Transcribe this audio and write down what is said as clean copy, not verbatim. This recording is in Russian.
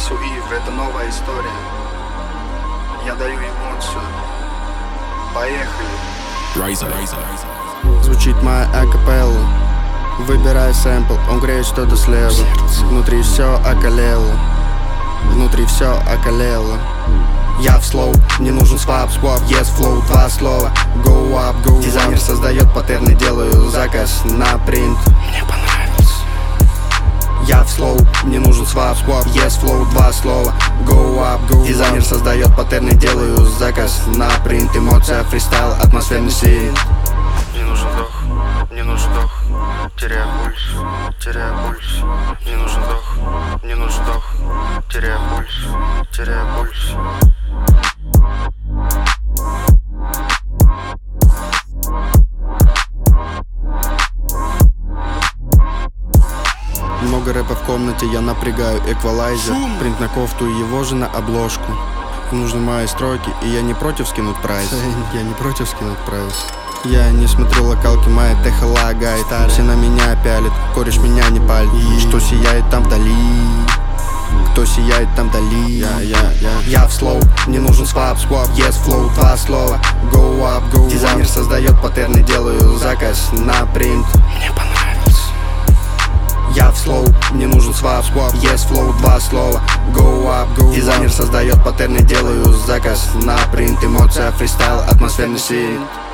Максу Ив, это новая история. Я даю эмоцию. Поехали. Звучит моя акапелла. Выбирай сэмпл, он греет что-то слева. Внутри все околело. Внутри все околело. Я в слоу, не нужен свап, yes flow, два слова. Go up, go up. Дизайнер создает паттерны, делаю заказ на принт. Мне понравился. Я в слоу, не нужен свап, yes flow, два слова. Go up, go up. Дизайнер создает паттерны, делаю заказ на принт. Эмоция, фристайл, атмосферный синт. Мне нужен вдох, мне нужен вдох. Теряю пульс, теряю пульс. Мне нужен вдох, мне нужен вдох. Теряю пульс, теряю пульс. Много рэпа в комнате, я напрягаю эквалайзер. Принт на кофту, его же на обложку. Нужны мои строки, и я не против скинуть прайс. Я не против скинуть прайс. Я не смотрю локалки, моя техо лагает. Все на меня пялит, кореш меня не палит. Что сияет там вдали? Кто сияет там вдали? Я в слоу, не нужен свап, yes flow, два слова. Go up, go up. Дизайнер создает паттерны, делаю заказ на принт. Мне понравился. Я в слоу, не нужен свап, yes flow, два слова. Go up, go up. Дизайнер создает паттерны, делаю заказ на принт. Эмоция, фристайл, атмосферный синт.